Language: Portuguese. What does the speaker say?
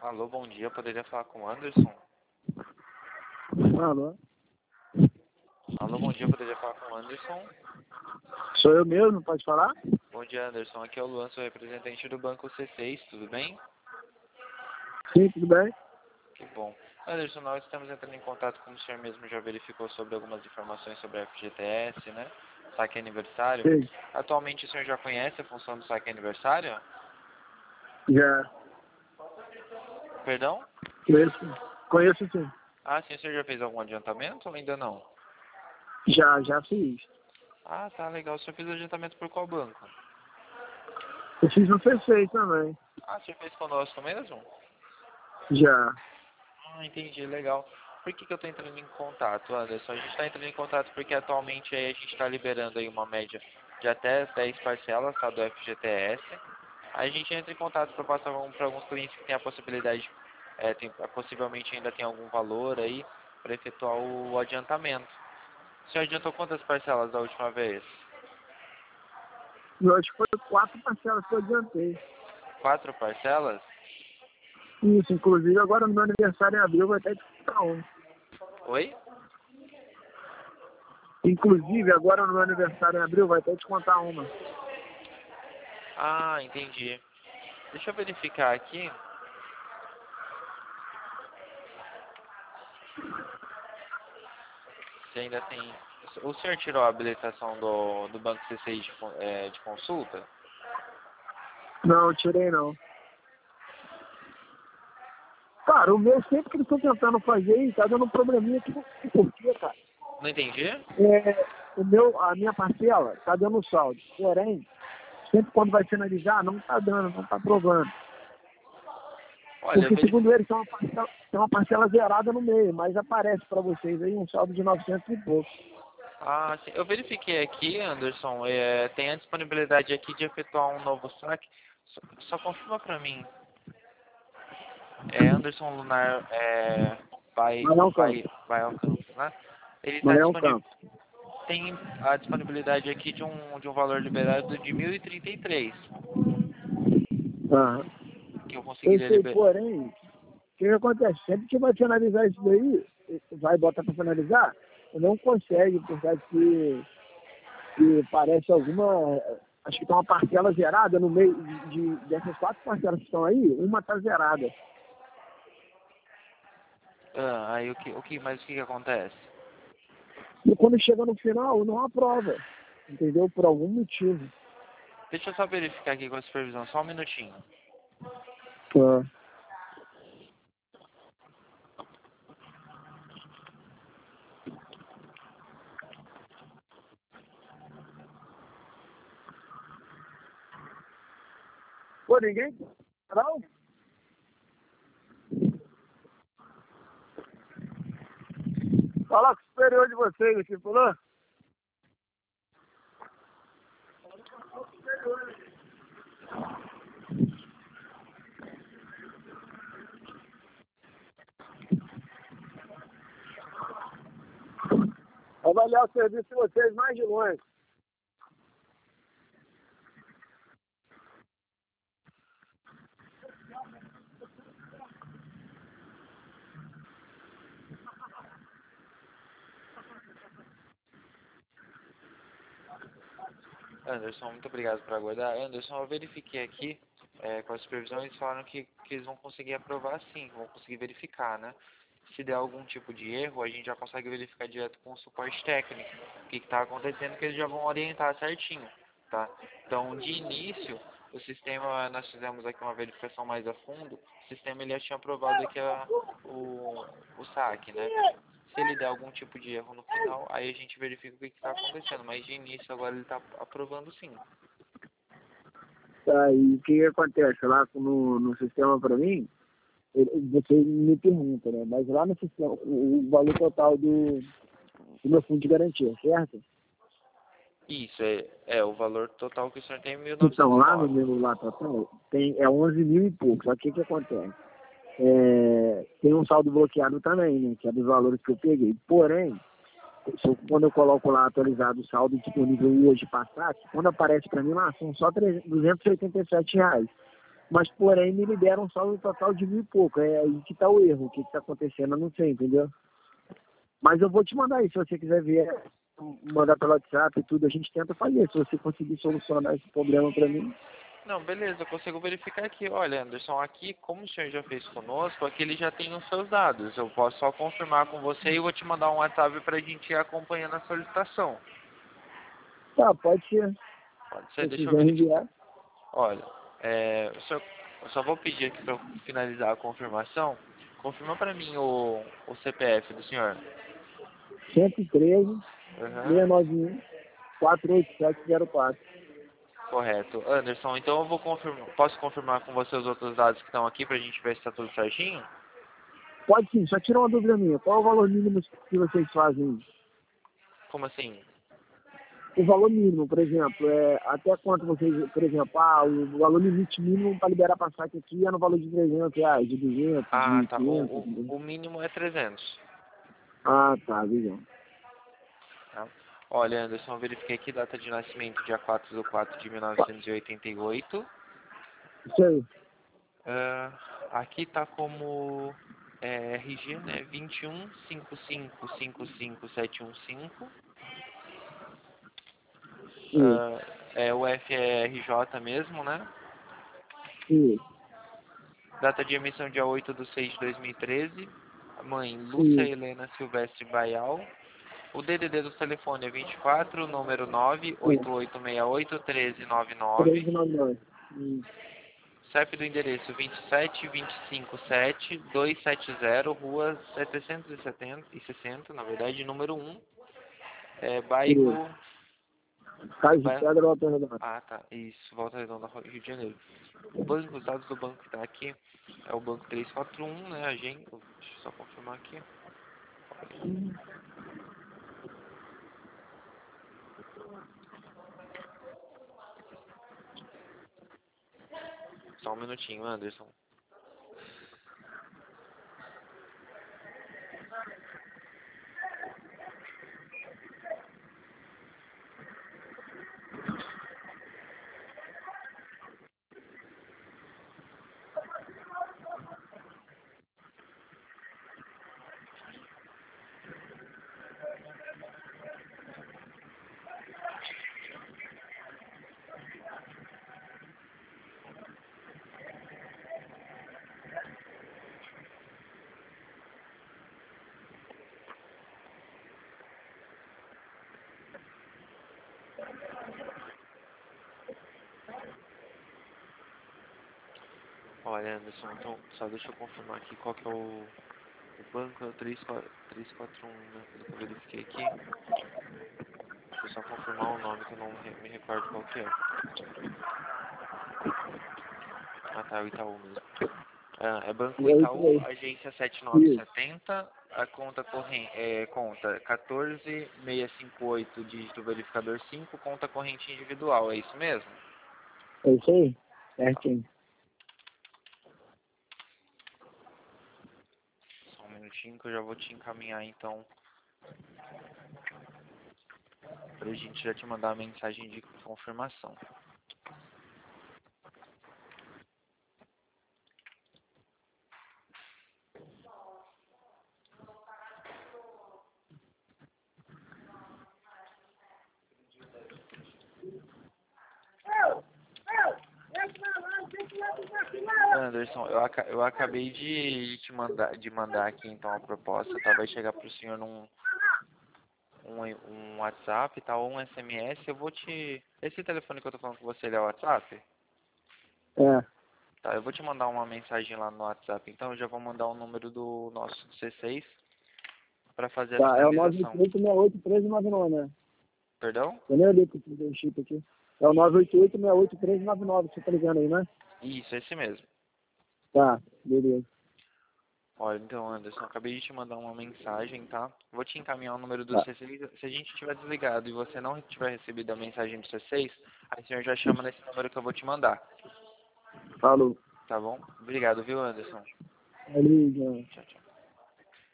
Alô, bom dia. Poderia falar com o Anderson? Alô? Alô, bom dia. Poderia falar com o Anderson? Sou eu mesmo, pode falar? Bom dia, Anderson. Aqui é o Luan, sou representante do Banco C6, tudo bem? Sim, tudo bem? Que bom. Anderson, nós estamos entrando em contato, como o senhor mesmo já verificou, sobre algumas informações sobre a FGTS, né? Saque aniversário. Sim, Atualmente o senhor já conhece a função do saque aniversário? já Perdão? conheço sim. Ah, sim, o senhor já fez algum adiantamento ou ainda não? Já fiz. Ah, tá, legal. O senhor fez adiantamento por qual banco? Eu fiz no C6 também. Ah, o senhor fez conosco mesmo? Já. Ah, entendi, legal. Por que eu estou entrando em contato, Anderson? A gente está entrando em contato porque atualmente aí a gente está liberando aí uma média de até 10 parcelas, tá, do FGTS. Aí a gente entra em contato para passar para alguns clientes que têm a possibilidade, possivelmente ainda tem algum valor aí para efetuar o adiantamento. O senhor adiantou quantas parcelas da última vez? Eu acho que foi 4 parcelas que eu adiantei. 4 parcelas? Isso, inclusive agora no meu aniversário em abril vai até descontar uma. Oi? Inclusive agora no meu aniversário em abril vai até descontar uma. Ah, entendi. Deixa eu verificar aqui. Se ainda tem. O senhor tirou a habilitação do Banco C6 de consulta? Não, eu tirei não. Cara, o meu sempre que eles estão tentando fazer e tá dando um probleminha aqui. Por quê, cara? Não entendi? A minha parcela tá dando saldo. Porém, sempre quando vai finalizar, não tá dando, não tá aprovando. Olha, Porque segundo eles, tem uma parcela zerada no meio, mas aparece para vocês aí um saldo de 900 e pouco. ah, sim, eu verifiquei aqui, Anderson, tem a disponibilidade aqui de efetuar um novo saque. Só confirma para mim. Anderson Lunar Maranhão Campos. vai ao campo, né? Ele está Maranhão disponível. Campos. Tem a disponibilidade aqui de um valor liberado de 1.033, Aham. que eu Eu conseguiria sei, liberar. porém, o que acontece? Sempre que vai finalizar isso daí, vai botar para finalizar, não consegue, por causa que parece alguma. Acho que tem uma parcela zerada no meio dessas 4 parcelas que estão aí, uma tá zerada. Aí mas o que acontece? E quando chega no final, não aprova. Entendeu? Por algum motivo. Deixa eu só verificar aqui com a supervisão, só um minutinho. Ah. Pô, ninguém? Não? Fala com o superior de vocês aqui, falou? Avaliar o serviço de vocês mais de longe. Anderson, muito obrigado por aguardar. Anderson, eu verifiquei aqui com a supervisão, eles falaram que eles vão conseguir aprovar sim, vão conseguir verificar, né? Se der algum tipo de erro, a gente já consegue verificar direto com o suporte técnico o que está acontecendo, que eles já vão orientar certinho, tá? Então, de início, o sistema, nós fizemos aqui uma verificação mais a fundo, o sistema ele já tinha aprovado aqui o saque, né? Se ele der algum tipo de erro no final, aí a gente verifica o que está acontecendo. Mas de início agora ele está aprovando sim. Tá, e o que acontece? Lá no sistema para mim, você me pergunta, né? Mas lá no sistema, o valor total do meu fundo de garantia, certo? Isso, é o valor total que o senhor tem é Então, lá no 1.909. meu lá total, é 11 mil e pouco. Só que o que acontece? Tem um saldo bloqueado também, né? Que é dos valores que eu peguei. Porém, quando eu coloco lá atualizado o saldo disponível hoje para saque, quando aparece para mim lá, são só R$ 287. mas porém me liberam um saldo total de 1.000 e pouco. É aí que tá o erro, o que tá acontecendo, eu não sei, entendeu? Mas eu vou te mandar aí, se você quiser ver, mandar pelo WhatsApp e tudo, a gente tenta fazer. Se você conseguir solucionar esse problema para mim. Não, beleza, eu consigo verificar aqui. Olha, Anderson, aqui, como o senhor já fez conosco, aqui ele já tem os seus dados. Eu posso só confirmar com você e vou te mandar um WhatsApp para a gente ir acompanhando a solicitação. Tá, pode ser. Pode Se ser, deixa eu quiser verificar. enviar, Olha, eu só vou pedir aqui para finalizar a confirmação. Confirma para mim o CPF do senhor. 113 Aham, 691 48704. correto. Anderson, então eu vou confirmar. Posso confirmar com você os outros dados que estão aqui para a gente ver se está tudo certinho? Pode sim, só tira uma dúvida minha. Qual é o valor mínimo que vocês fazem? Como assim? O valor mínimo, por exemplo, até quanto vocês, por exemplo, o valor limite mínimo para liberar para saque aqui é no valor de R$ 300, de 200, Ah, de tá. 500, entendeu? O mínimo é 300. Ah, tá, legal. Tá? Olha, Anderson, eu verifiquei aqui data de nascimento, dia 4/4/1988. Isso aí. Ah, aqui tá como RG, né? 2155555715. Isso, O F é RJ mesmo, né? isso, Data de emissão dia 8/6/2013. Mãe, Lúcia isso. Helena Silvestre Baial. O DDD do telefone é 24, número É, 988681399. 399. Isso, CEP do endereço 27257 Rua 760, na verdade, número 1, isso. bairro... Caso de bairro pedra, volta redonda. ah, tá, isso, Volta Redonda, Rio de Janeiro. O banco, os dados do banco que tá aqui, é o banco 341, né, deixa eu só confirmar aqui. Só um minutinho, Anderson. Olha, Anderson, então, só deixa eu confirmar aqui qual que é o banco, é o 341, né, pelo que eu verifiquei aqui. Deixa eu só confirmar o nome que eu não me recordo qual que é. Ah, tá, o Itaú mesmo. É Banco E aí, por Itaú, aí. agência Isso, 7970, a conta corrente, conta 14658, dígito verificador 5, conta corrente individual, é isso mesmo? é isso aí. Tá, Certinho. só um minutinho que eu já vou te encaminhar então, pra gente já te mandar a mensagem de confirmação. Anderson, eu acabei de mandar aqui então a proposta, tá? Vai chegar pro senhor um WhatsApp, tá? Ou um SMS. Esse telefone que eu tô falando com você, ele é o WhatsApp? É. Tá, eu vou te mandar uma mensagem lá no WhatsApp, então eu já vou mandar o número do nosso C6 para fazer a Tá, é o finalização. 988-68-1399, né? Perdão? Eu nem olhei que eu dei o chip aqui. É o 988-68-1399, você tá ligando aí, né? Isso, esse mesmo. Tá, beleza. Olha, então, Anderson, acabei de te mandar uma mensagem, tá? Vou te encaminhar o número do Tá, C6. Se a gente tiver desligado e você não tiver recebido a mensagem do C6, aí o senhor já chama nesse número que eu vou te mandar, falou. tá bom? Obrigado, viu, Anderson? Valeu, João. Tchau, tchau.